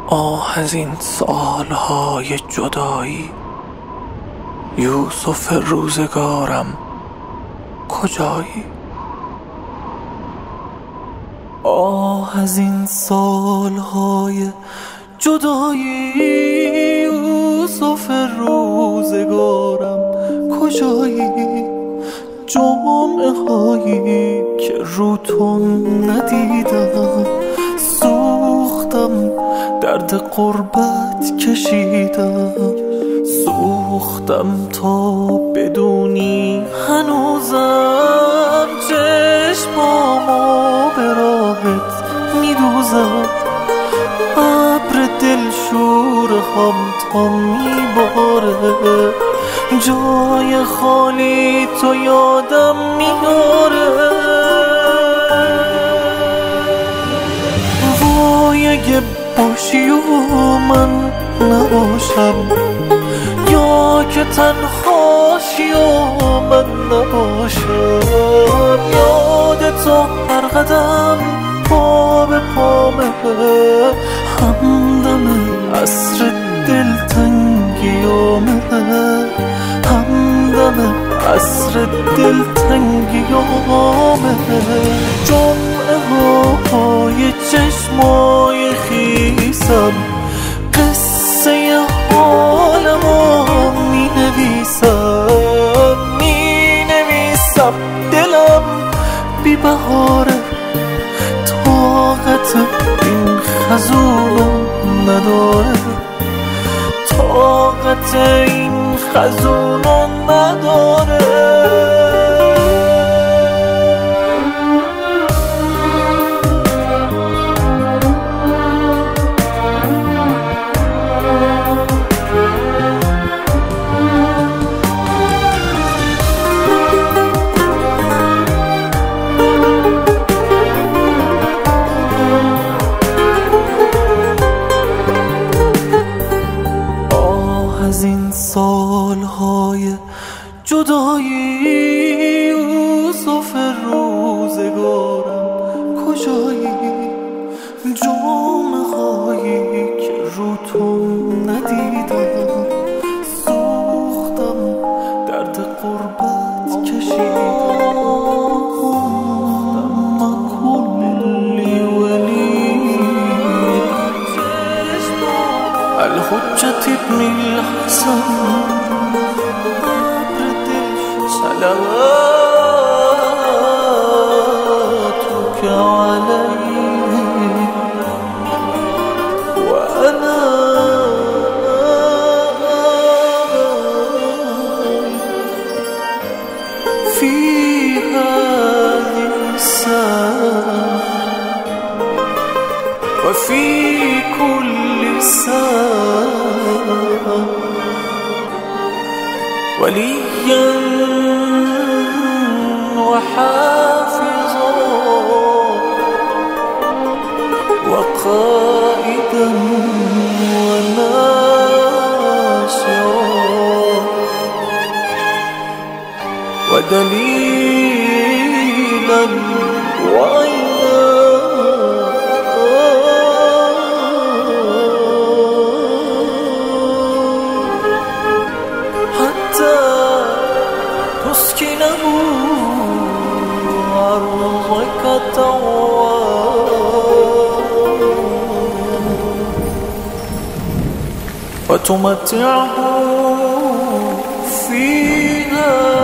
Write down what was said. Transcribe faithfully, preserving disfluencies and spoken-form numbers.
آه از این سالهای جدایی، یوسف روزگارم کجایی؟ آه از این سالهای جدایی، یوسف روزگارم کجایی؟ جمعه هایی که رو تو ندیدم، سوختم درد غربت کشیدم، سوختم تا بدونی هنوزم چشمامو به راحت میدوزم، ابر دلشور هم تا میباره، جای خالی تو یادم میاره. وای اگه باشی و من نباشم، یا که تنهاشی و من نباشم، یاد تو هر قدم پا به پامه، همدم عصر دلتنگیامه، همدم عصر دلتنگیامه. جمعه های چشمای خیسم قصه حالمو می نویسم، می نویسم. دلم بی بهاره، طاقت این خزونو نداره، طاقت این خزونو نداره. از این سالهای جدایی، یوسف روزگارم کجایی؟ جمعه هایی که رو تو ندیدم، سوختم درد غربت کشیدم، ما کلی ولی الحجة ابن الحسن، صلواتك عليه وأنا في هذه الساعة وفي كل ساعة وليا وحافظا وقائدا وناصرا ودليلا وعينا، تسكنه أرضك وتمتعه فيها